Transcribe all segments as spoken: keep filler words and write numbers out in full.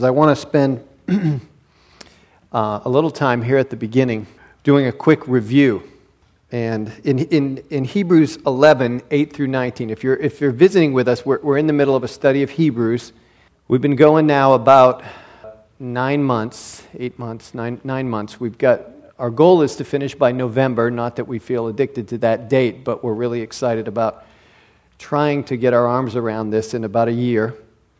I want to spend uh, a little time here at the beginning doing a quick review. And in in, in Hebrews eleven, eight through nineteen, if you're if you're visiting with us, we're, we're in the middle of a study of Hebrews. We've been going now about nine months, eight months, nine nine months. We've got, our goal is to finish by November, not that we feel addicted to that date, but we're really excited about trying to get our arms around this in about a year.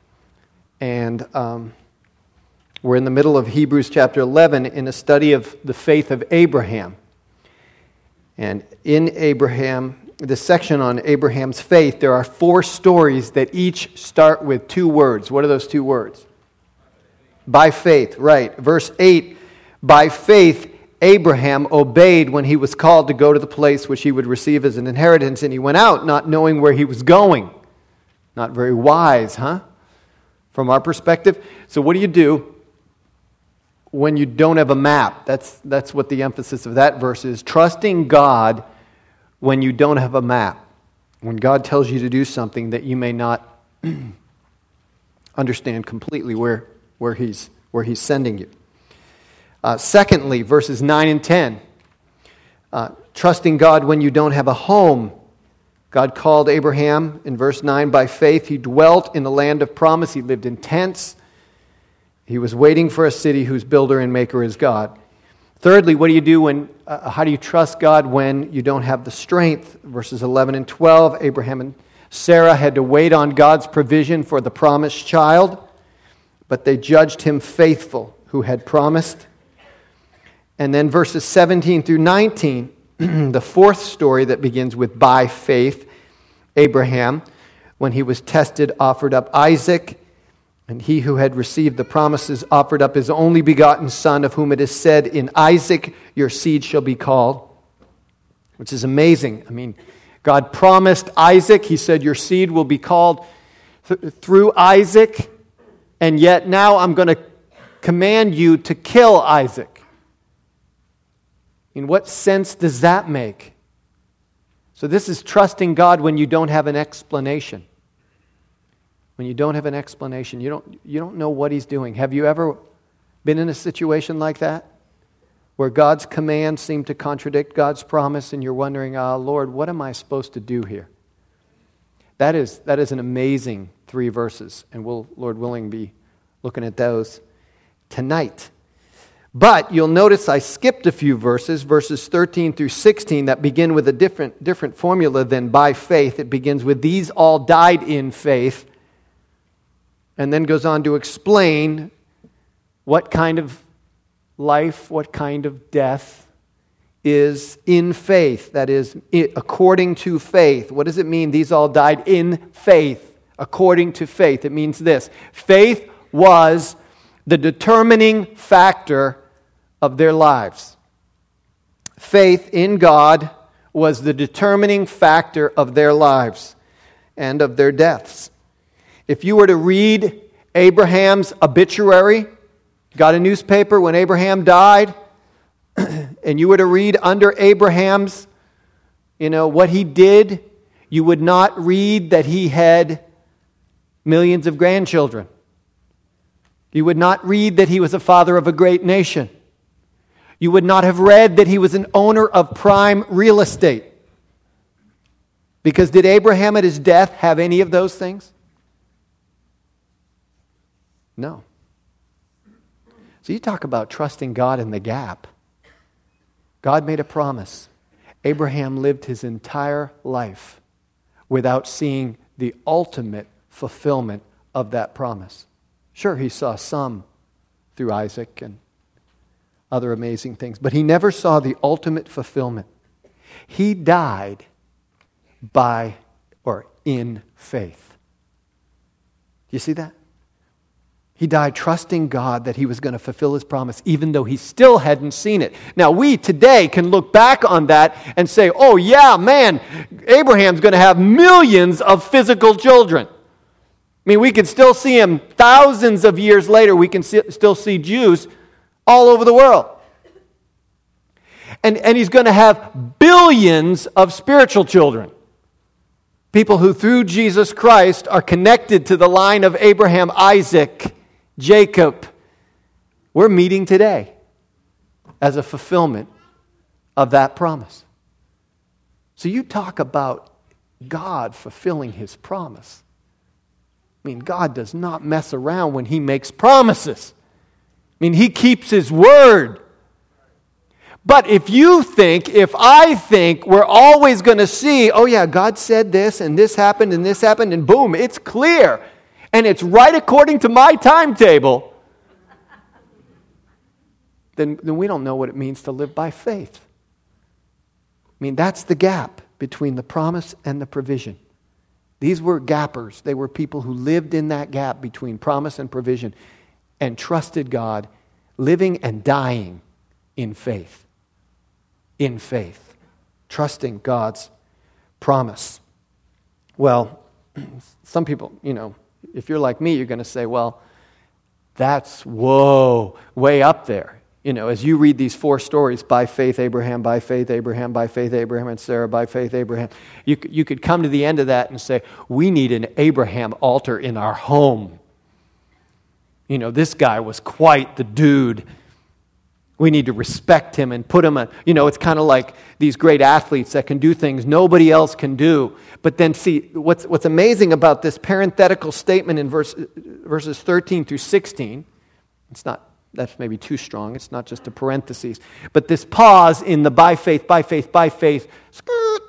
And um, we're in the middle of Hebrews chapter eleven in a study of the faith of Abraham. And in Abraham, the section on Abraham's faith, there are four stories that each start with two words. What are those two words? By faith, right. Verse eight, by faith Abraham obeyed when he was called to go to the place which he would receive as an inheritance, and he went out not knowing where he was going. Not very wise, huh? From our perspective. So what do you do when you don't have a map? That's that's what the emphasis of that verse is. Trusting God when you don't have a map. When God tells you to do something that you may not understand completely where, where He's where He's sending you. Uh, secondly, verses nine and ten. Uh, trusting God when you don't have a home. God called Abraham in verse nine by faith. He dwelt in the land of promise. He lived in tents. He was waiting for a city whose builder and maker is God. Thirdly, what do you do when, uh, how do you trust God when you don't have the strength? Verses eleven and twelve, Abraham and Sarah had to wait on God's provision for the promised child, but they judged him faithful who had promised. And then verses seventeen through nineteen, the fourth story that begins with by faith, Abraham, when he was tested, offered up Isaac. And he who had received the promises offered up his only begotten son, of whom it is said, in Isaac your seed shall be called. Which is amazing. I mean, God promised Isaac. He said, your seed will be called th- through Isaac. And yet now I'm going to command you to kill Isaac. In what sense does that make? So this is trusting God when you don't have an explanation. When you don't have an explanation, you don't you don't know what He's doing. Have you ever been in a situation like that? Where God's commands seem to contradict God's promise and you're wondering, ah, Lord, what am I supposed to do here? That is that is an amazing three verses, and we'll, Lord willing, be looking at those tonight. But you'll notice I skipped a few verses, verses thirteen through sixteen, that begin with a different, different formula than by faith. It begins with, these all died in faith, and then goes on to explain what kind of life, what kind of death is in faith. That is, according to faith. What does it mean, these all died in faith? According to faith. It means this. Faith was the determining factor of their lives. Faith in God was the determining factor of their lives and of their deaths. If you were to read Abraham's obituary, got a newspaper when Abraham died, and you were to read under Abraham's, you know, what he did, you would not read that he had millions of grandchildren. You would not read that he was a father of a great nation. You would not have read that he was an owner of prime real estate. Because did Abraham at his death have any of those things? No. So you talk about trusting God in the gap. God made a promise. Abraham lived his entire life without seeing the ultimate fulfillment of that promise. Sure, he saw some through Isaac and other amazing things, but he never saw the ultimate fulfillment. He died by or in faith. Do you see that? He died trusting God that He was going to fulfill His promise, even though he still hadn't seen it. Now, we today can look back on that and say, oh yeah, man, Abraham's going to have millions of physical children. I mean, we can still see him thousands of years later. We can see, still see Jews all over the world. And, and he's going to have billions of spiritual children. People who through Jesus Christ are connected to the line of Abraham, Isaac, Jacob. We're meeting today as a fulfillment of that promise. So you talk about God fulfilling His promise. I mean, God does not mess around when He makes promises. I mean, He keeps His word. But if you think, if I think we're always going to see, oh yeah, God said this and this happened and this happened and boom, it's clear. And it's right according to my timetable. Then, then we don't know what it means to live by faith. I mean, that's the gap between the promise and the provision. These were gappers. They were people who lived in that gap between promise and provision and trusted God, living and dying in faith. In faith. Trusting God's promise. Well, some people, you know, if you're like me, you're going to say, well, that's, whoa, way up there. You know, as you read these four stories, by faith Abraham, by faith Abraham, by faith Abraham and Sarah, by faith Abraham, you, you could come to the end of that and say, we need an Abraham altar in our home. You know, this guy was quite the dude. We need to respect him and put him on, you know, it's kind of like these great athletes that can do things nobody else can do. But then see, what's what's amazing about this parenthetical statement in verse, verses thirteen through sixteen, it's not, that's maybe too strong, it's not just a parenthesis, but this pause in the by faith, by faith, by faith, skirt,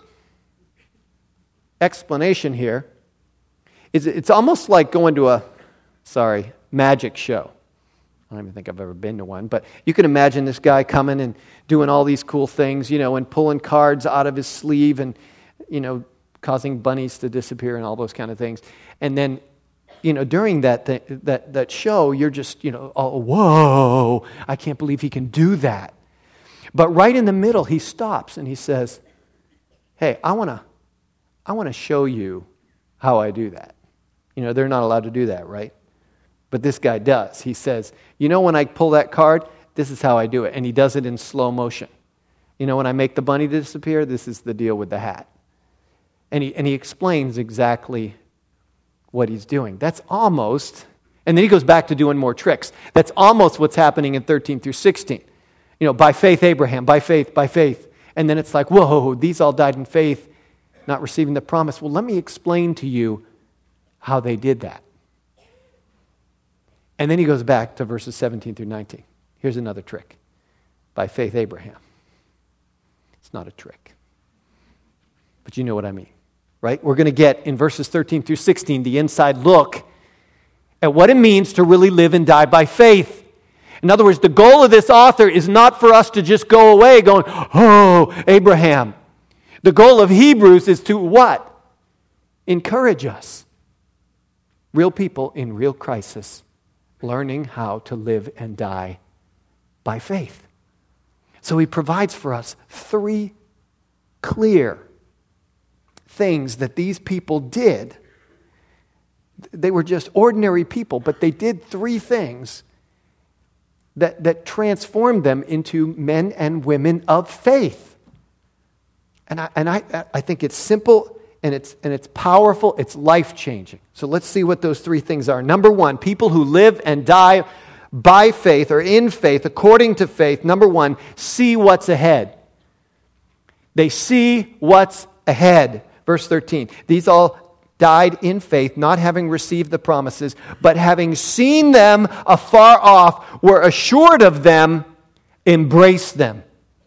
explanation here, is it's almost like going to a, sorry, magic show. I don't even think I've ever been to one, but you can imagine this guy coming and doing all these cool things, you know, and pulling cards out of his sleeve and, you know, causing bunnies to disappear and all those kind of things. And then, you know, during that th- that that show, you're just, you know, oh, whoa, I can't believe he can do that. But right in the middle, he stops and he says, hey, I want to I want to show you how I do that. You know, they're not allowed to do that, right? But this guy does. He says, you know, when I pull that card, this is how I do it. And he does it in slow motion. You know, when I make the bunny disappear, this is the deal with the hat. And he and he explains exactly what he's doing. That's almost, and then he goes back to doing more tricks. That's almost what's happening in thirteen through sixteen. You know, by faith Abraham, by faith, by faith. And then it's like, whoa, these all died in faith, not receiving the promise. Well, let me explain to you how they did that. And then he goes back to verses seventeen through nineteen. Here's another trick. By faith Abraham. It's not a trick. But you know what I mean, right? We're going to get in verses thirteen through sixteen the inside look at what it means to really live and die by faith. In other words, the goal of this author is not for us to just go away going, oh, Abraham. The goal of Hebrews is to what? Encourage us. Real people in real crisis, learning how to live and die by faith. So he provides for us three clear things that these people did. They were just ordinary people, but they did three things that, that transformed them into men and women of faith. And I, and I, I think it's simple and it's, and it's powerful, it's life-changing. So let's see what those three things are. Number one, people who live and die by faith or in faith, according to faith, number one, see what's ahead. They see what's ahead. Verse thirteen, these all died in faith, not having received the promises, but having seen them afar off, were assured of them, embraced them.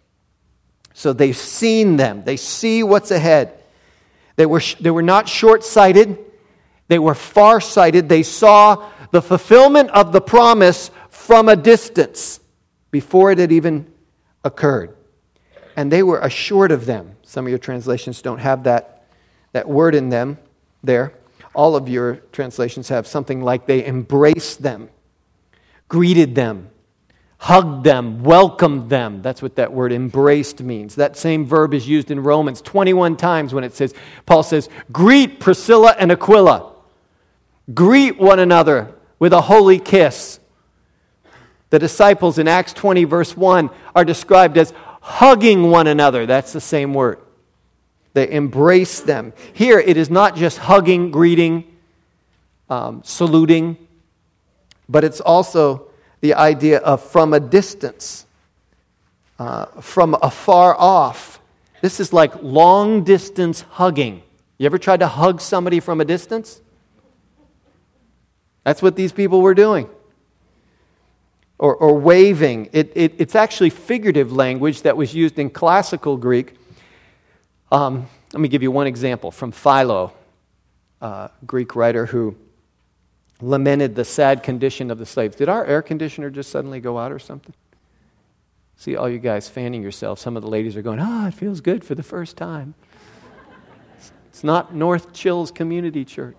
So they've seen them. They see what's ahead. They were, they were not short-sighted. They were far-sighted. They saw the fulfillment of the promise from a distance before it had even occurred. And they were assured of them. Some of your translations don't have that, that word in them there. All of your translations have something like they embraced them, greeted them, hugged them, welcomed them. That's what that word embraced means. That same verb is used in Romans twenty-one times when it says, Paul says, greet Priscilla and Aquila. Greet one another with a holy kiss. The disciples in Acts twenty verse one are described as hugging one another. That's the same word. They embrace them. Here it is not just hugging, greeting, um, saluting. but it's also the idea of from a distance, uh, from afar off. This is like long-distance hugging. You ever tried to hug somebody from a distance? That's what these people were doing. Or, or waving. It, it, it's actually figurative language that was used in classical Greek. Um, let me give you one example from Philo, a Greek writer who lamented the sad condition of the slaves. Did our air conditioner just suddenly go out or something? See all you guys fanning yourselves. Some of the ladies are going, oh, it feels good for the first time. It's not North Chills Community Church.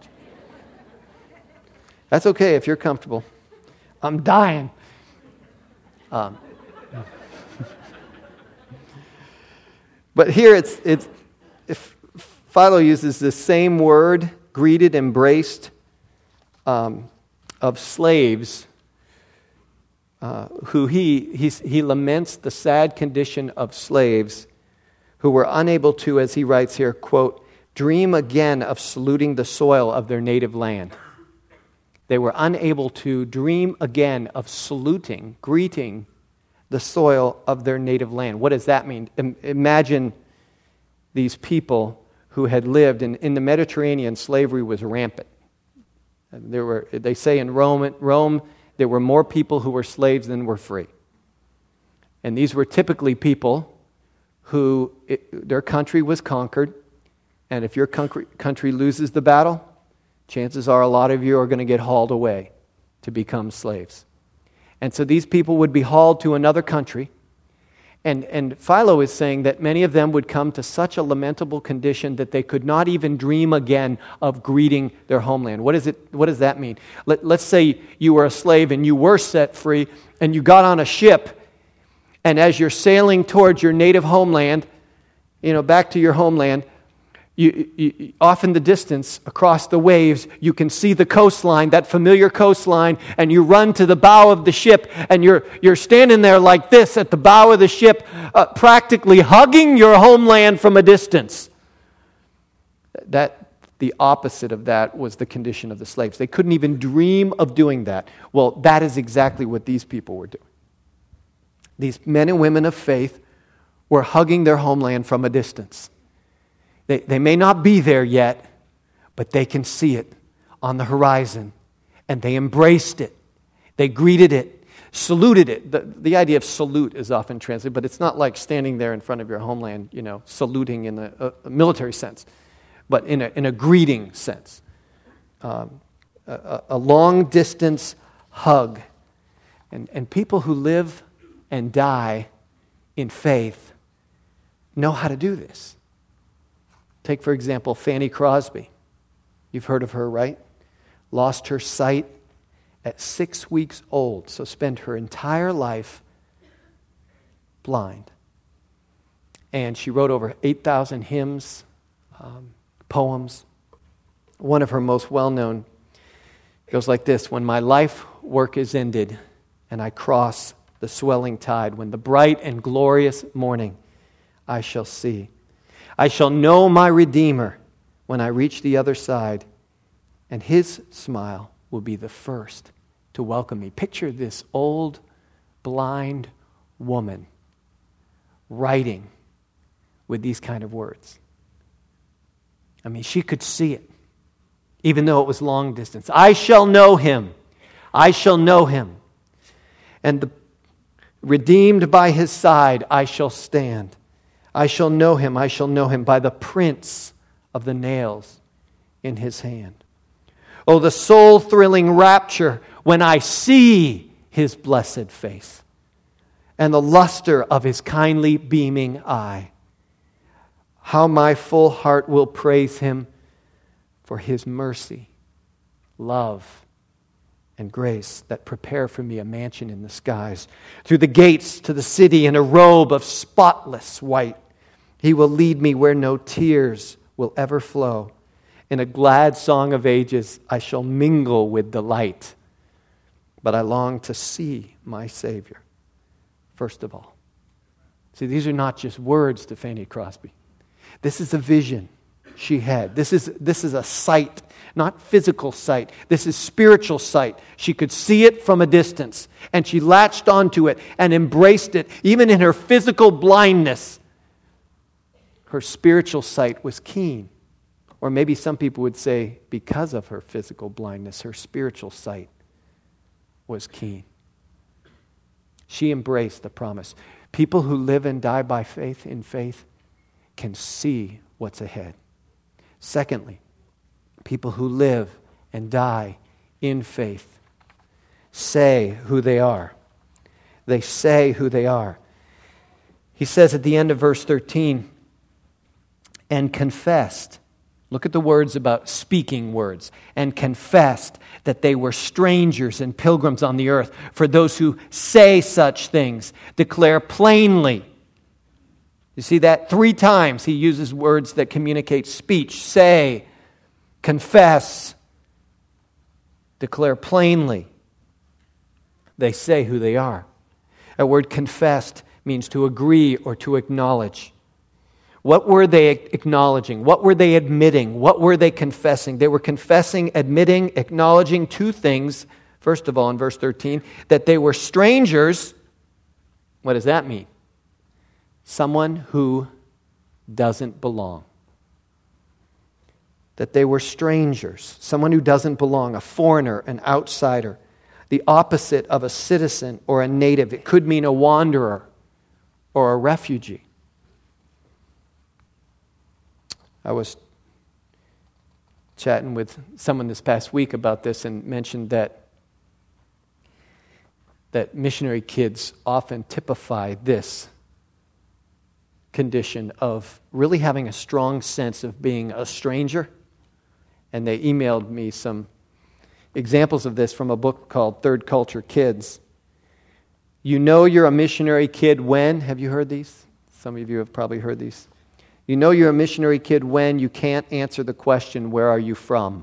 That's okay if you're comfortable. I'm dying. Um, but here it's it's if Philo uses the same word, greeted, embraced, um, of slaves uh, who he he he laments the sad condition of slaves who were unable to, as he writes here, quote, dream again of saluting the soil of their native land. They were unable to dream again of saluting, greeting the soil of their native land. What does that mean? I- imagine these people who had lived in, in the Mediterranean. Slavery was rampant. There were, they say in Rome, Rome, there were more people who were slaves than were free. And these were typically people who, it, their country was conquered, and if your country, country loses the battle, chances are a lot of you are going to get hauled away to become slaves. And so these people would be hauled to another country. And, and Philo is saying that many of them would come to such a lamentable condition that they could not even dream again of greeting their homeland. What is it? What does that mean? Let, let's say you were a slave and you were set free and you got on a ship, and as you're sailing towards your native homeland, you know, back to your homeland, You, you, off in the distance, across the waves, you can see the coastline, that familiar coastline, and you run to the bow of the ship, and you're you're standing there like this at the bow of the ship, uh, practically hugging your homeland from a distance. That the opposite of that was the condition of the slaves. They couldn't even dream of doing that. Well, that is exactly what these people were doing. These men and women of faith were hugging their homeland from a distance. They, they may not be there yet, but they can see it on the horizon. And they embraced it. They greeted it, saluted it. The, the idea of salute is often translated, but it's not like standing there in front of your homeland, you know, saluting in a, a military sense, but in a, in a greeting sense. Um, a, a long-distance hug. And, and people who live and die in faith know how to do this. Take, for example, Fanny Crosby. You've heard of her, right? Lost her sight at six weeks old, so spent her entire life blind. And she wrote over eight thousand hymns, um, poems. One of her most well-known goes like this: when my life work is ended and I cross the swelling tide, when the bright and glorious morning I shall see, I shall know my Redeemer when I reach the other side, and His smile will be the first to welcome me. Picture this old, blind woman writing with these kind of words. I mean, she could see it, even though it was long distance. I shall know Him. I shall know Him. And the, redeemed by His side, I shall stand. I shall know Him, I shall know Him by the prints of the nails in His hand. Oh, the soul-thrilling rapture when I see His blessed face and the luster of His kindly beaming eye. How my full heart will praise Him for His mercy, love, and grace that prepare for me a mansion in the skies. Through the gates to the city in a robe of spotless white, He will lead me where no tears will ever flow. In a glad song of ages, I shall mingle with delight. But I long to see my Savior, first of all. See, these are not just words to Fanny Crosby. This is a vision. she had. This is, this is a sight, not physical sight. This is spiritual sight. She could see it from a distance, and she latched onto it and embraced it. Even in her physical blindness, her spiritual sight was keen. Or maybe some people would say, because of her physical blindness, her spiritual sight was keen. She embraced the promise. People who live and die by faith in faith can see what's ahead. Secondly, people who live and die in faith say who they are. They say who they are. He says at the end of verse thirteen, and confessed. Look at the words about speaking words. And confessed that they were strangers and pilgrims on the earth. For those who say such things, declare plainly. You see that? Three times he uses words that communicate speech. Say, confess, declare plainly. They say who they are. That word confessed means to agree or to acknowledge. What were they acknowledging? What were they admitting? What were they confessing? They were confessing, admitting, acknowledging two things. First of all, in verse thirteen, that they were strangers. What does that mean? Someone who doesn't belong. That they were strangers. Someone who doesn't belong. A foreigner, an outsider. The opposite of a citizen or a native. It could mean a wanderer or a refugee. I was chatting with someone this past week about this and mentioned that that missionary kids often typify this condition of really having a strong sense of being a stranger. And they emailed me some examples of this from a book called Third Culture Kids. You know you're a missionary kid when, have you heard these? Some of you have probably heard these. You know you're a missionary kid when you can't answer the question, where are you from?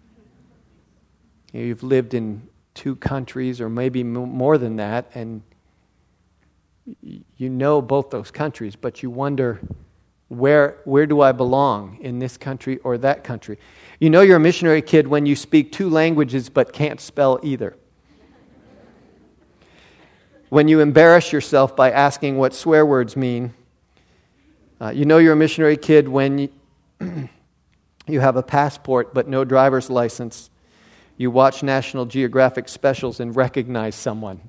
You've lived in two countries or maybe more than that, and you know both those countries, but you wonder, where, where do I belong, in this country or that country? You know you're a missionary kid when you speak two languages but can't spell either. When you embarrass yourself by asking what swear words mean. Uh, you know you're a missionary kid when you, you have a passport but no driver's license. You watch National Geographic specials and recognize someone.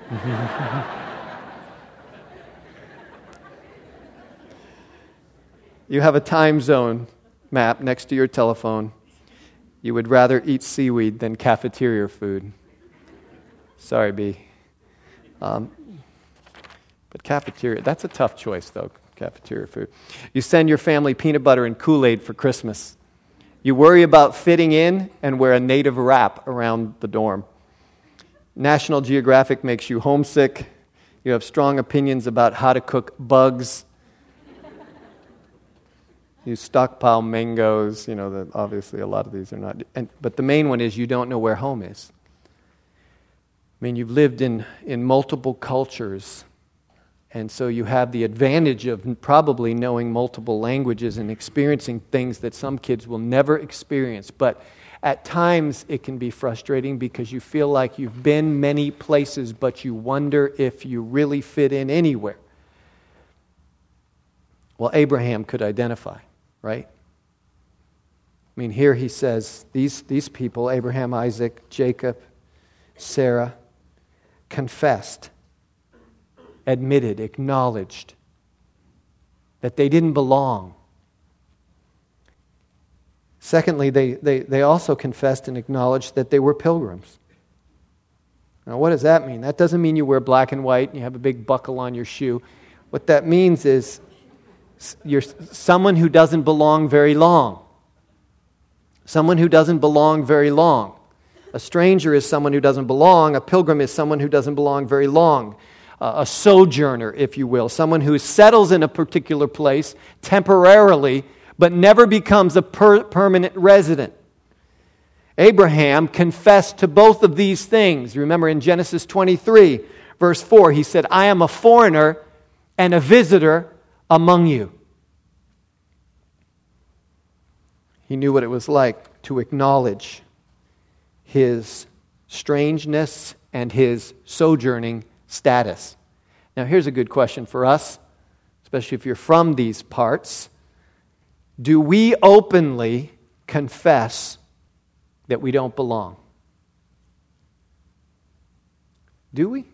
You have a time zone map next to your telephone. You would rather eat seaweed than cafeteria food. Sorry, B. Um, but cafeteria, that's a tough choice, though. Cafeteria food. You send your family peanut butter and Kool-Aid for Christmas. You worry about fitting in and wear a native wrap around the dorm. National Geographic makes you homesick. You have strong opinions about how to cook bugs. You stockpile mangoes. You know, that obviously a lot of these are not. And, but the main one is you don't know where home is. I mean, you've lived in, in multiple cultures. And so you have the advantage of probably knowing multiple languages and experiencing things that some kids will never experience. But at times it can be frustrating because you feel like you've been many places, but you wonder if you really fit in anywhere. Well, Abraham could identify, right? I mean, here he says, these, these people, Abraham, Isaac, Jacob, Sarah, confessed, admitted, acknowledged that they didn't belong. Secondly, they, they, they also confessed and acknowledged that they were pilgrims. Now, what does that mean? That doesn't mean you wear black and white and you have a big buckle on your shoe. What that means is you're someone who doesn't belong very long. Someone who doesn't belong very long. A stranger is someone who doesn't belong. A pilgrim is someone who doesn't belong very long. A sojourner, if you will, someone who settles in a particular place temporarily, but never becomes a per- permanent resident. Abraham confessed to both of these things. Remember in Genesis twenty-three, verse four, he said, I am a foreigner and a visitor among you. He knew what it was like to acknowledge his strangeness and his sojourning status. Now, here's a good question for us, especially if you're from these parts. Do we openly confess that we don't belong? Do we?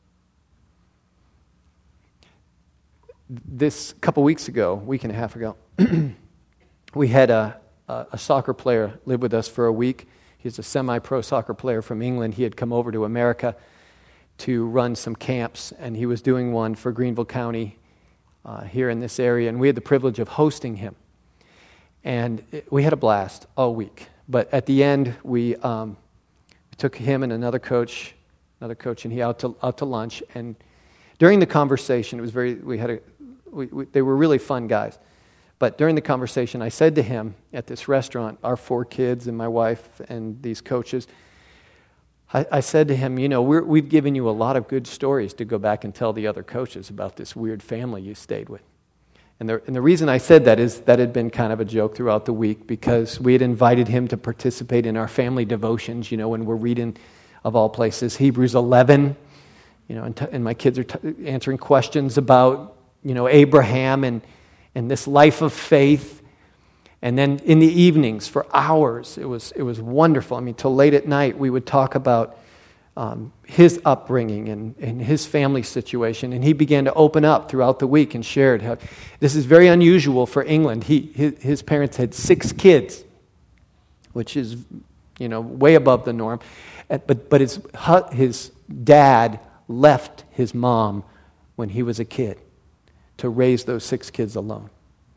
This couple weeks ago, week and a half ago, we had a, a, a soccer player live with us for a week. He's a semi-pro soccer player from England. He had come over to America to run some camps, and he was doing one for Greenville County uh, here in this area, and we had the privilege of hosting him. And it, we had a blast all week. But at the end, we, um, we took him and another coach, another coach, and he out to out to lunch. And during the conversation, it was very. We had a. We, we, they were really fun guys. But during the conversation, I said to him at this restaurant, our four kids and my wife and these coaches, I, I said to him, you know, we're, we've given you a lot of good stories to go back and tell the other coaches about this weird family you stayed with. And the, and the reason I said that is that had been kind of a joke throughout the week because we had invited him to participate in our family devotions, you know, when we're reading, of all places, Hebrews eleven, you know, and, t- and my kids are t- answering questions about, you know, Abraham and and this life of faith. And then in the evenings for hours, it was it was wonderful. I mean, till late at night, we would talk about um, his upbringing and, and his family situation. And he began to open up throughout the week and shared how this is very unusual for England. He his, his parents had six kids, which is, you know, way above the norm. But but his his dad left his mom when he was a kid to raise those six kids alone.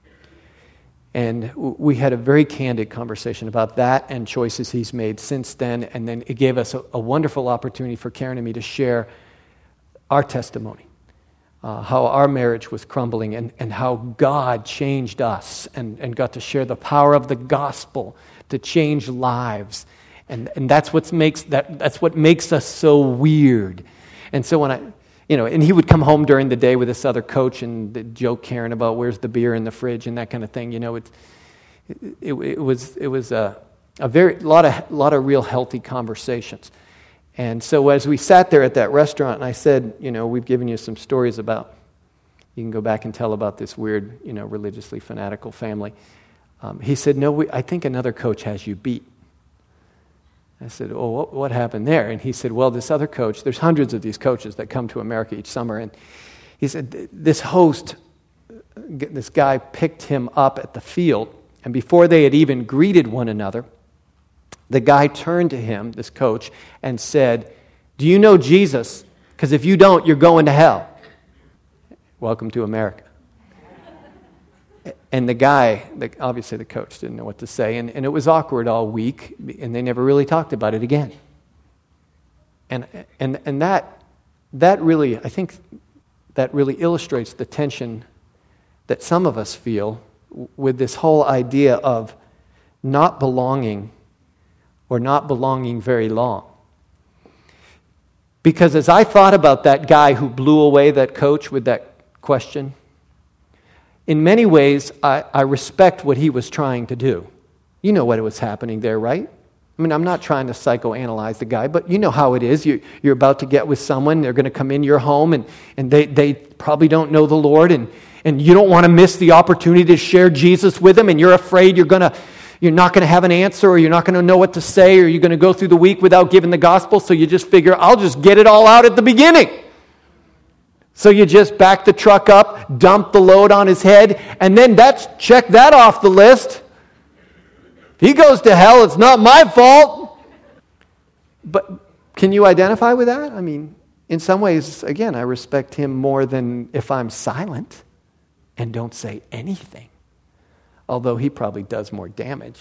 And we had a very candid conversation about that and choices he's made since then. And then it gave us a, a wonderful opportunity for Karen and me to share our testimony, uh, how our marriage was crumbling and, and how God changed us and, and got to share the power of the gospel to change lives. And, and that's what makes that that's what makes us so weird. And so when I You know, and he would come home during the day with this other coach and joke Karen about where's the beer in the fridge and that kind of thing. You know, it's, it, it, it was it was a, a very lot of lot of real healthy conversations. And so as we sat there at that restaurant, and I said, you know, we've given you some stories about. You can go back and tell about this weird, you know, religiously fanatical family. Um, he said, no, we, I think another coach has you beat. I said, oh, what, what happened there? And he said, well, this other coach, there's hundreds of these coaches that come to America each summer. And he said, this host, this guy picked him up at the field. And before they had even greeted one another, the guy turned to him, this coach, and said, do you know Jesus? Because if you don't, you're going to hell. Welcome to America. And the guy, the, obviously the coach didn't know what to say, and, and it was awkward all week, and they never really talked about it again. And and and that that really, I think, that really illustrates the tension that some of us feel with this whole idea of not belonging or not belonging very long. Because as I thought about that guy who blew away that coach with that question, in many ways, I, I respect what he was trying to do. You know what was happening there, right? I mean, I'm not trying to psychoanalyze the guy, but you know how it is. You, you're about to get with someone, they're going to come in your home, and, and they, they probably don't know the Lord, and, and you don't want to miss the opportunity to share Jesus with them, and you're afraid you're going to, you're not going to have an answer, or you're not going to know what to say, or you're going to go through the week without giving the gospel, so you just figure, I'll just get it all out at the beginning. So you just back the truck up, dump the load on his head, and then that's check that off the list. If he goes to hell, it's not my fault. But can you identify with that? I mean, in some ways, again, I respect him more than if I'm silent and don't say anything. Although he probably does more damage.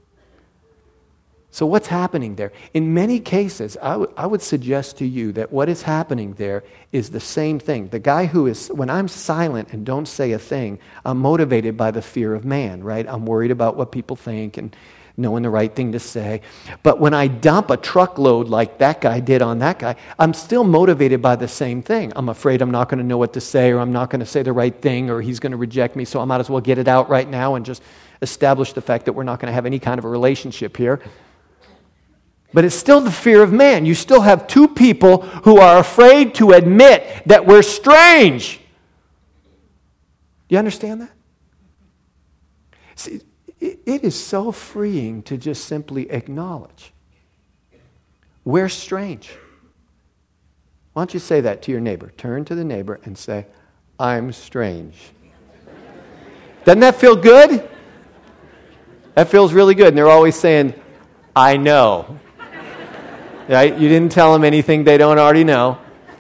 So what's happening there? In many cases, I, w- I would suggest to you that what is happening there is the same thing. The guy who is, when I'm silent and don't say a thing, I'm motivated by the fear of man, right? I'm worried about what people think and knowing the right thing to say. But when I dump a truckload like that guy did on that guy, I'm still motivated by the same thing. I'm afraid I'm not going to know what to say, or I'm not going to say the right thing, or he's going to reject me, so I might as well get it out right now and just establish the fact that we're not going to have any kind of a relationship here. But it's still the fear of man. You still have two people who are afraid to admit that we're strange. Do you understand that? See, it is so freeing to just simply acknowledge we're strange. Why don't you say that to your neighbor? Turn to the neighbor and say, I'm strange. Doesn't that feel good? That feels really good. And they're always saying, I know. Right? You didn't tell them anything they don't already know.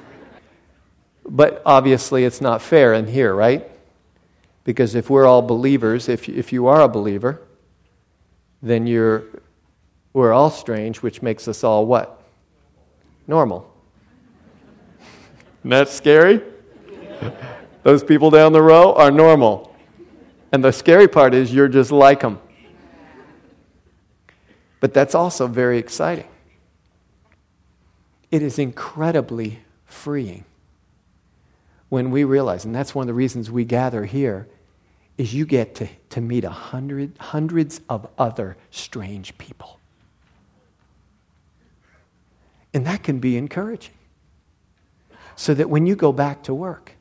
But obviously it's not fair in here, right? Because if we're all believers, if if you are a believer, then you're we're all strange, which makes us all what? Normal. Isn't that scary? Those people down the row are normal. And the scary part is you're just like them. But that's also very exciting. It is incredibly freeing when we realize, and that's one of the reasons we gather here, is you get to, to meet a hundred, hundreds of other strange people. And that can be encouraging. So that when you go back to work,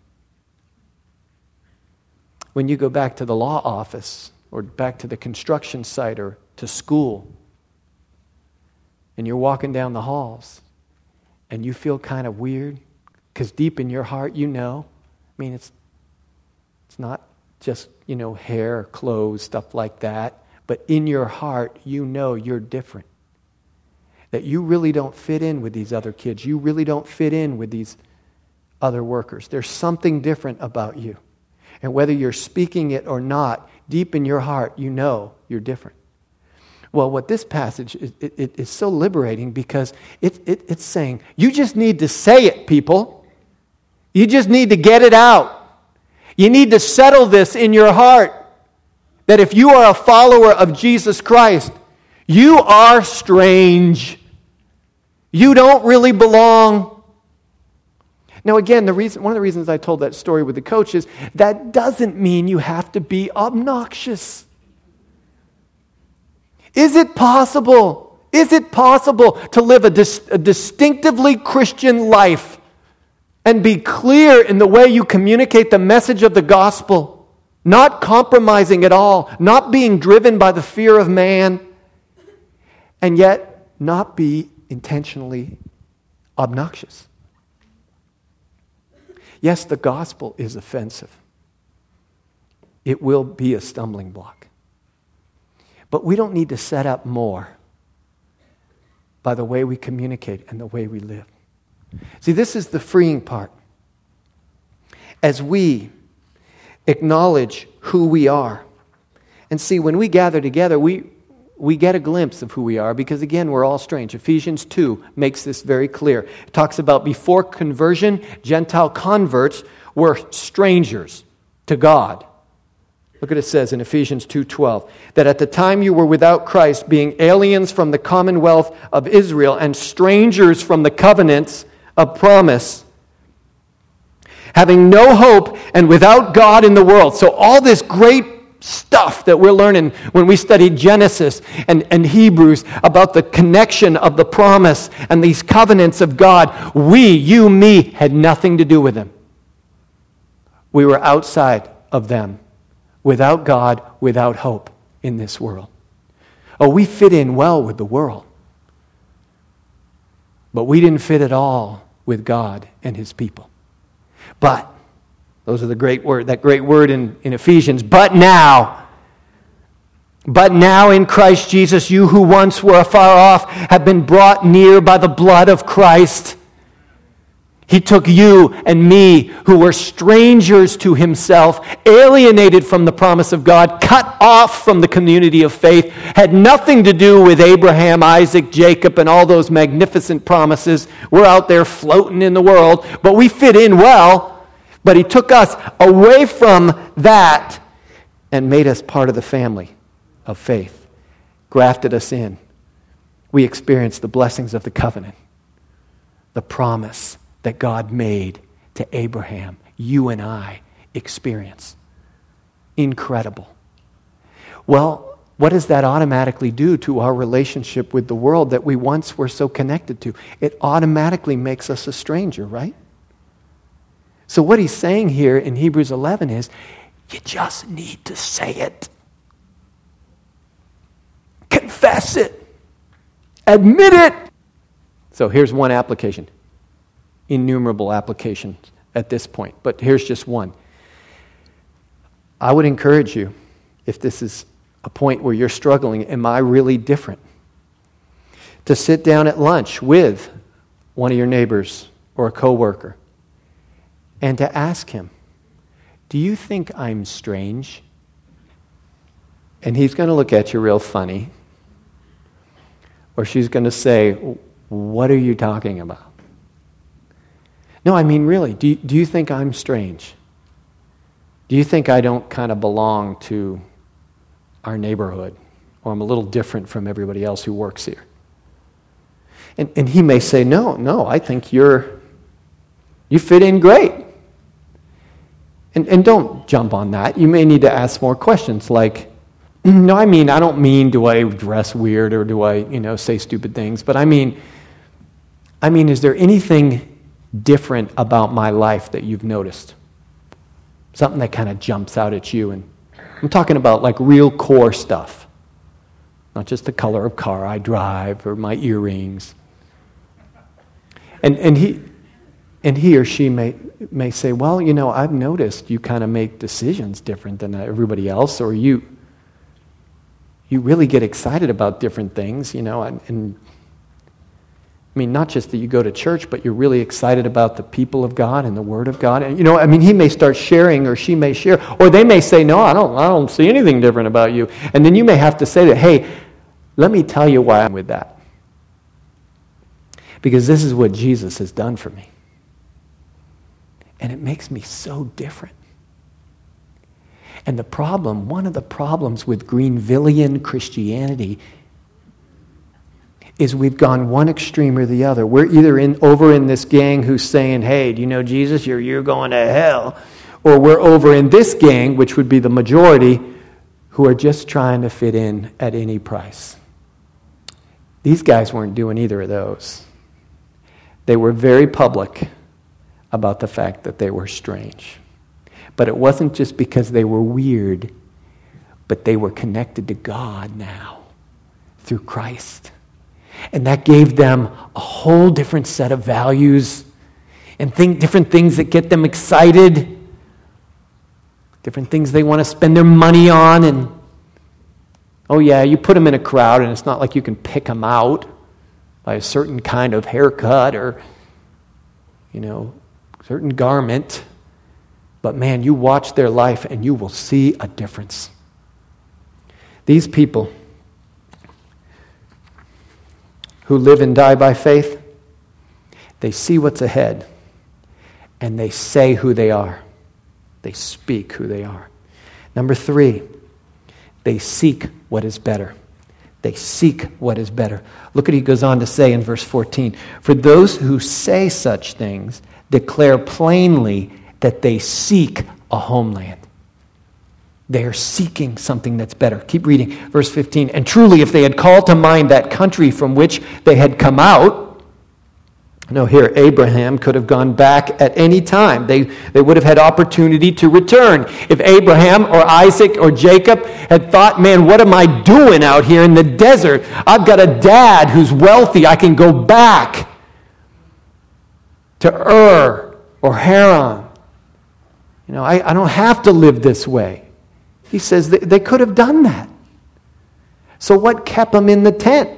when you go back to the law office, or back to the construction site, or to school, and you're walking down the halls, and you feel kind of weird, because deep in your heart you know, I mean, it's it's not just, you know, hair, clothes, stuff like that, but in your heart you know you're different. That you really don't fit in with these other kids. You really don't fit in with these other workers. There's something different about you. And whether you're speaking it or not, deep in your heart you know you're different. Well, what this passage is, it, it is so liberating because it, it, it's saying, you just need to say it, people. You just need to get it out. You need to settle this in your heart. That if you are a follower of Jesus Christ, you are strange. You don't really belong. Now again, the reason, one of the reasons I told that story with the coach is that doesn't mean you have to be obnoxious. Is it possible? Is it possible to live a, dis- a distinctively Christian life and be clear in the way you communicate the message of the gospel, not compromising at all, not being driven by the fear of man, and yet not be intentionally obnoxious? Yes, the gospel is offensive. It will be a stumbling block. But we don't need to set up more by the way we communicate and the way we live. See, this is the freeing part. As we acknowledge who we are. And see, when we gather together, we, we get a glimpse of who we are because, again, we're all strange. Ephesians two makes this very clear. It talks about before conversion, Gentile converts were strangers to God. Look what it says in Ephesians two twelve, that at the time you were without Christ, being aliens from the commonwealth of Israel and strangers from the covenants of promise, having no hope and without God in the world. So all this great stuff that we're learning when we study Genesis and, and Hebrews about the connection of the promise and these covenants of God, we, you, me, had nothing to do with them. We were outside of them. Without God, without hope in this world. Oh, we fit in well with the world. But we didn't fit at all with God and His people. But, those are the great word, that great word in, in Ephesians, but now, but now in Christ Jesus, you who once were afar off have been brought near by the blood of Christ. He took you and me, who were strangers to Himself, alienated from the promise of God, cut off from the community of faith, had nothing to do with Abraham, Isaac, Jacob, and all those magnificent promises. We're out there floating in the world, but we fit in well. But He took us away from that and made us part of the family of faith, grafted us in. We experienced the blessings of the covenant, the promise that God made to Abraham, you and I experience. Incredible. Well, what does that automatically do to our relationship with the world that we once were so connected to? It automatically makes us a stranger, right? So what he's saying here in Hebrews eleven is, you just need to say it. Confess it. Admit it. So here's one application. Innumerable applications at this point, but here's just one. I would encourage you, if this is a point where you're struggling, am I really different? To sit down at lunch with one of your neighbors or a coworker and to ask him, do you think I'm strange? And he's going to look at you real funny. Or she's going to say, what are you talking about? No, I mean really, do you, do you think I'm strange? Do you think I don't kind of belong to our neighborhood, or I'm a little different from everybody else who works here? And, and he may say, no, no, I think you're, you fit in great. And, and don't jump on that. You may need to ask more questions like, no, I mean, I don't mean do I dress weird or do I, you know, say stupid things, but I mean, I mean, is there anything different about my life that you've noticed? Something that kind of jumps out at you. And I'm talking about like real core stuff. Not just the color of car I drive or my earrings. And and he and he or she may may say, well, you know, I've noticed you kind of make decisions different than everybody else, or you you really get excited about different things, you know, and, and I mean, not just that you go to church, but you're really excited about the people of God and the Word of God. And, you know, I mean, he may start sharing, or she may share, or they may say, no, I don't, I don't see anything different about you. And then you may have to say that, hey, let me tell you why I'm with that. Because this is what Jesus has done for me. And it makes me so different. And the problem, one of the problems with Greenvillian Christianity is we've gone one extreme or the other. We're either in over in this gang who's saying, hey, do you know Jesus? You're, you're going to hell. Or we're over in this gang, which would be the majority, who are just trying to fit in at any price. These guys weren't doing either of those. They were very public about the fact that they were strange. But it wasn't just because they were weird, but they were connected to God now through Christ. And that gave them a whole different set of values and think different things that get them excited, different things they want to spend their money on. And oh yeah, you put them in a crowd and it's not like you can pick them out by a certain kind of haircut or, you know, certain garment. But man, you watch their life and you will see a difference. These people who live and die by faith, they see what's ahead and they say who they are. They speak who they are. Number three, they seek what is better. They seek what is better. Look what he goes on to say in verse fourteen. For those who say such things declare plainly that they seek a homeland. They are seeking something that's better. Keep reading. Verse fifteen. And truly, if they had called to mind that country from which they had come out, no, here, Abraham could have gone back at any time. They, they would have had opportunity to return. If Abraham or Isaac or Jacob had thought, man, what am I doing out here in the desert? I've got a dad who's wealthy. I can go back to Ur or Haran. You know, I, I don't have to live this way. He says they, they could have done that. So what kept them in the tent?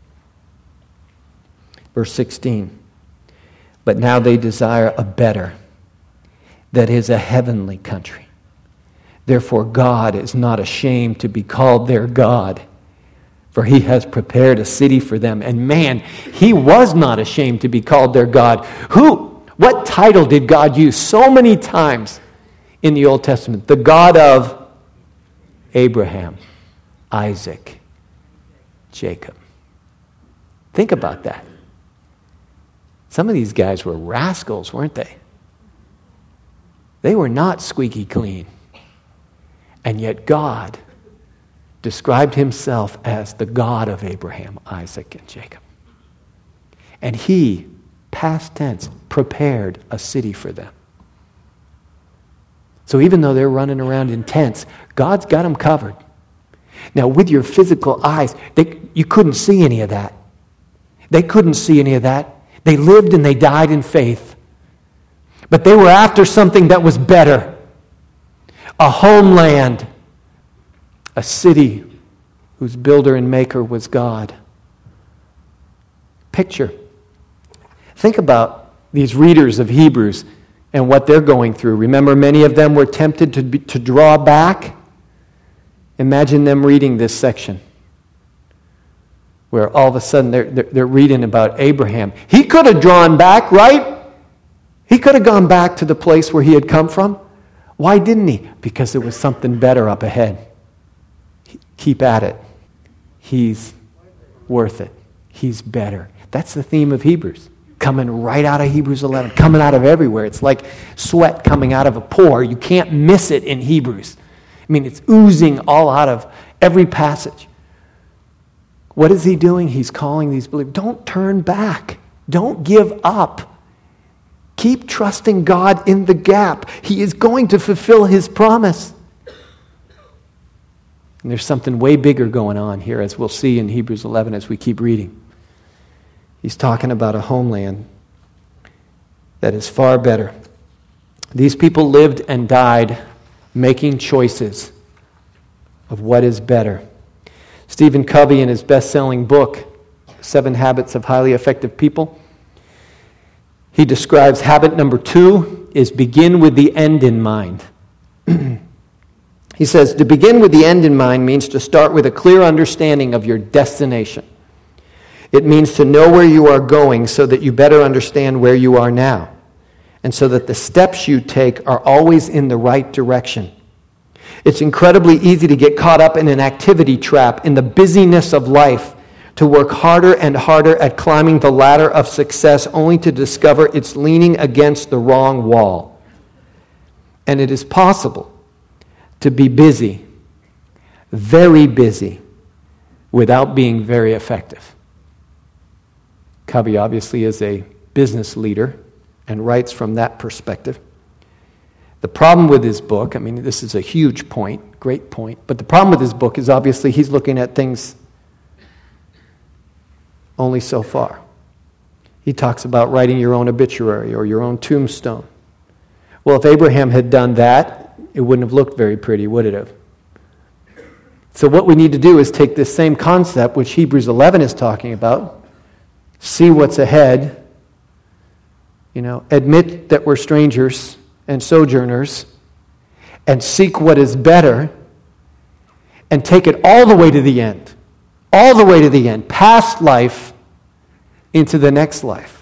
Verse sixteen. But now they desire a better, that is a heavenly country. Therefore God is not ashamed to be called their God, for he has prepared a city for them. And man, he was not ashamed to be called their God. Who? What title did God use so many times in the Old Testament? The God of Abraham, Isaac, Jacob. Think about that. Some of these guys were rascals, weren't they? They were not squeaky clean. And yet God described himself as the God of Abraham, Isaac, and Jacob. And he, past tense, prepared a city for them. So even though they're running around in tents, God's got them covered. Now, with your physical eyes, they, you couldn't see any of that. They couldn't see any of that. They lived and they died in faith. But they were after something that was better. A homeland. A city whose builder and maker was God. Picture. Think about these readers of Hebrews and what they're going through. Remember, many of them were tempted to, be, to draw back. Imagine them reading this section where all of a sudden they're, they're, they're reading about Abraham. He could have drawn back, right? He could have gone back to the place where he had come from. Why didn't he? Because there was something better up ahead. Keep at it. He's worth it. He's better. That's the theme of Hebrews. Coming right out of Hebrews eleven. Coming out of everywhere. It's like sweat coming out of a pore. You can't miss it in Hebrews. I mean, it's oozing all out of every passage. What is he doing? He's calling these believers. Don't turn back. Don't give up. Keep trusting God in the gap. He is going to fulfill his promise. And there's something way bigger going on here, as we'll see in Hebrews eleven as we keep reading. He's talking about a homeland that is far better. These people lived and died making choices of what is better. Stephen Covey, in his best-selling book, Seven Habits of Highly Effective People, he describes habit number two is begin with the end in mind. He says, to begin with the end in mind means to start with a clear understanding of your destination. It means to know where you are going so that you better understand where you are now, and so that the steps you take are always in the right direction. It's incredibly easy to get caught up in an activity trap in the busyness of life, to work harder and harder at climbing the ladder of success only to discover it's leaning against the wrong wall. And it is possible to be busy, very busy, without being very effective. Covey obviously is a business leader and writes from that perspective. The problem with his book, I mean, this is a huge point, great point, but the problem with his book is obviously he's looking at things only so far. He talks about writing your own obituary or your own tombstone. Well, if Abraham had done that, it wouldn't have looked very pretty, would it have? So what we need to do is take this same concept, which Hebrews eleven is talking about, see what's ahead, you know, admit that we're strangers and sojourners, and seek what is better, and take it all the way to the end, all the way to the end, past life into the next life.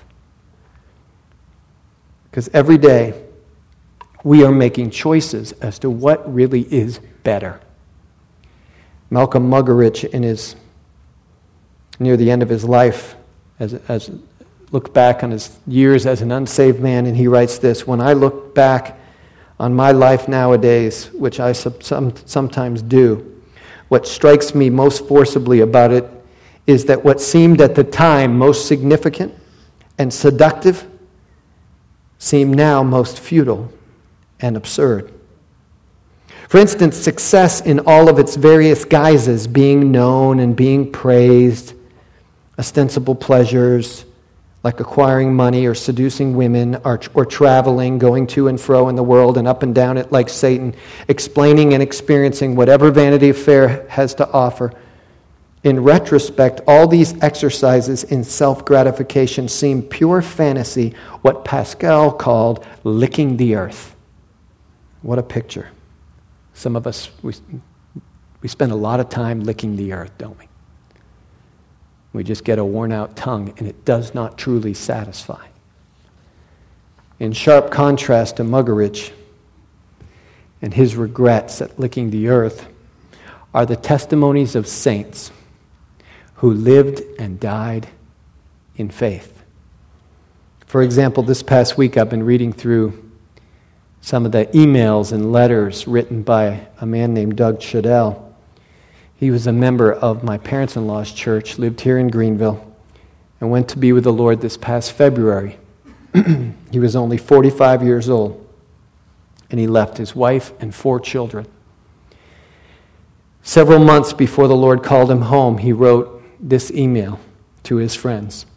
Because every day we are making choices as to what really is better. Malcolm Muggeridge, in his near the end of his life, as as looked back on his years as an unsaved man, and he writes this: when I look back on my life nowadays, which I some, sometimes do, what strikes me most forcibly about it is that what seemed at the time most significant and seductive seem now most futile and absurd. For instance, success in all of its various guises, being known and being praised, ostensible pleasures like acquiring money or seducing women or, or traveling, going to and fro in the world and up and down it like Satan, explaining and experiencing whatever Vanity Fair has to offer. In retrospect, all these exercises in self-gratification seem pure fantasy, what Pascal called licking the earth. What a picture. Some of us, we, we spend a lot of time licking the earth, don't we? We just get a worn-out tongue, and it does not truly satisfy. In sharp contrast to Muggeridge and his regrets at licking the earth are the testimonies of saints who lived and died in faith. For example, this past week I've been reading through some of the emails and letters written by a man named Doug Shadell. He was a member of my parents-in-law's church, lived here in Greenville, and went to be with the Lord this past February. He was only forty-five years old, and he left his wife and four children. Several months before the Lord called him home, he wrote this email to his friends.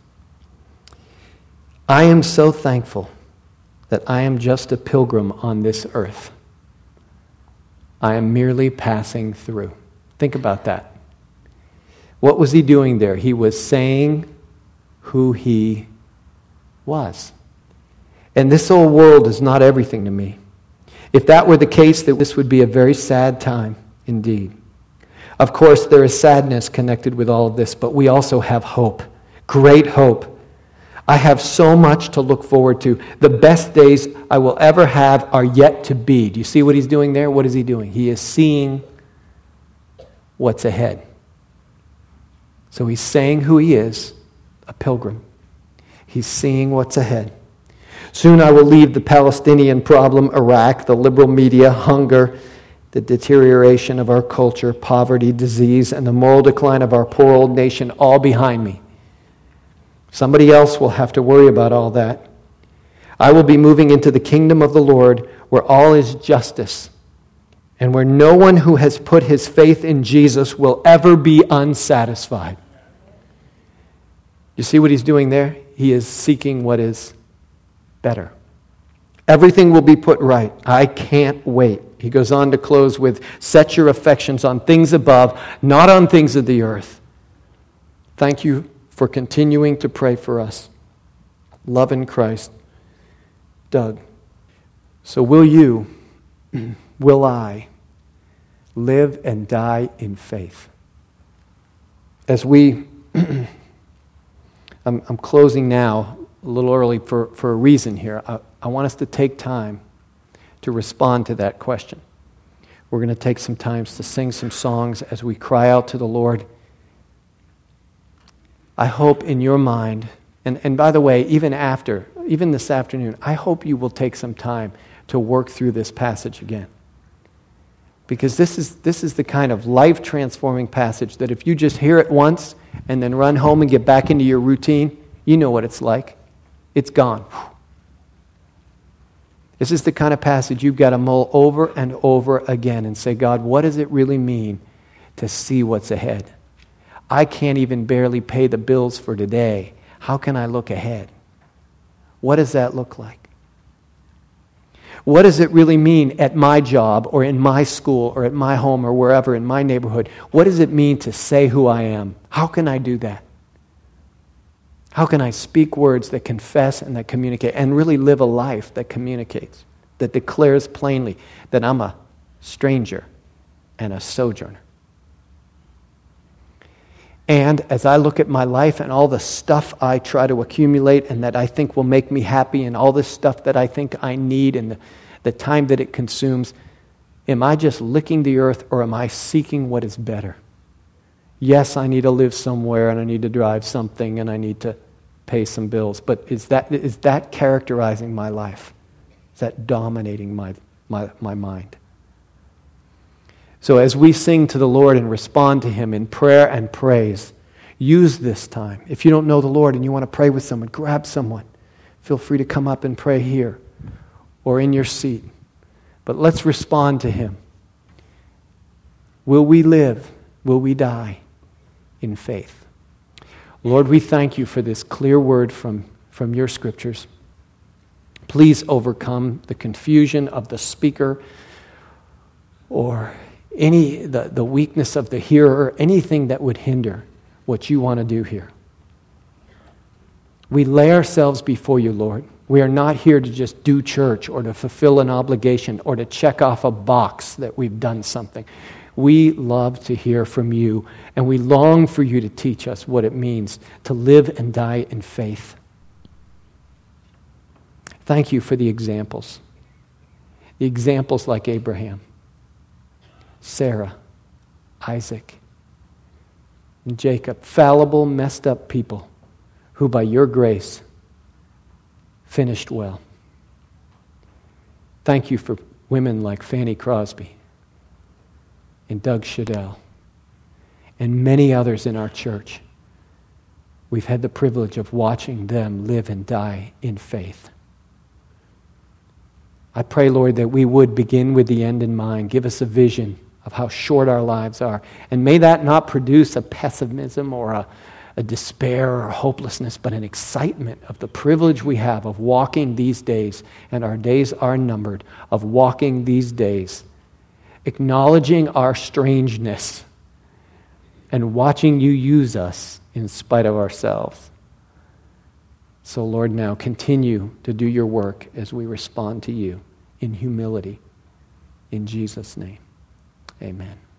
I am so thankful that I am just a pilgrim on this earth. I am merely passing through. Think about that. What was he doing there? He was saying who he was. And this old world is not everything to me. If that were the case, then this would be a very sad time indeed. Of course, there is sadness connected with all of this, but we also have hope, great hope. I have so much to look forward to. The best days I will ever have are yet to be. Do you see what he's doing there? What is he doing? He is seeing what's ahead. So he's saying who he is, a pilgrim. He's seeing what's ahead. Soon I will leave the Palestinian problem, Iraq, the liberal media, hunger, the deterioration of our culture, poverty, disease, and the moral decline of our poor old nation all behind me. Somebody else will have to worry about all that. I will be moving into the kingdom of the Lord where all is justice and where no one who has put his faith in Jesus will ever be unsatisfied. You see what he's doing there? He is seeking what is better. Everything will be put right. I can't wait. He goes on to close with, set your affections on things above, not on things of the earth. Thank you for continuing to pray for us. Love in Christ. Doug. So will you, will I, live and die in faith? As we, I'm, I'm closing now, a little early for, for a reason here. I, I want us to take time to respond to that question. We're going to take some time to sing some songs as we cry out to the Lord. I hope in your mind, and, and by the way, even after, even this afternoon, I hope you will take some time to work through this passage again. Because this is, this is the kind of life-transforming passage that if you just hear it once and then run home and get back into your routine, you know what it's like. It's gone. This is the kind of passage you've got to mull over and over again and say, God, what does it really mean to see what's ahead? I can't even barely pay the bills for today. How can I look ahead? What does that look like? What does it really mean at my job or in my school or at my home or wherever in my neighborhood? What does it mean to say who I am? How can I do that? How can I speak words that confess and that communicate and really live a life that communicates, that declares plainly that I'm a stranger and a sojourner? And as I look at my life and all the stuff I try to accumulate and that I think will make me happy and all this stuff that I think I need and the, the time that it consumes, am I just licking the earth or am I seeking what is better? Yes, I need to live somewhere and I need to drive something and I need to pay some bills, but is that is that characterizing my life? Is that dominating my my, my mind? So as we sing to the Lord and respond to Him in prayer and praise, use this time. If you don't know the Lord and you want to pray with someone, grab someone. Feel free to come up and pray here or in your seat. But let's respond to Him. Will we live? Will we die in faith? Lord, we thank you for this clear word from, from your scriptures. Please overcome the confusion of the speaker or any the, the weakness of the hearer, anything that would hinder what you want to do here. We lay ourselves before you, Lord. We are not here to just do church or to fulfill an obligation or to check off a box that we've done something. We love to hear from you, and we long for you to teach us what it means to live and die in faith. Thank you for the examples. The examples like Abraham, Sarah, Isaac, and Jacob, fallible, messed up people who by your grace finished well. Thank you for women like Fanny Crosby and Doug Shadell and many others in our church. We've had the privilege of watching them live and die in faith. I pray, Lord, that we would begin with the end in mind. Give us a vision of how short our lives are. And may that not produce a pessimism or a, a despair or hopelessness, but an excitement of the privilege we have of walking these days, and our days are numbered, of walking these days, acknowledging our strangeness and watching you use us in spite of ourselves. So, Lord, now continue to do your work as we respond to you in humility. In Jesus' name, amen.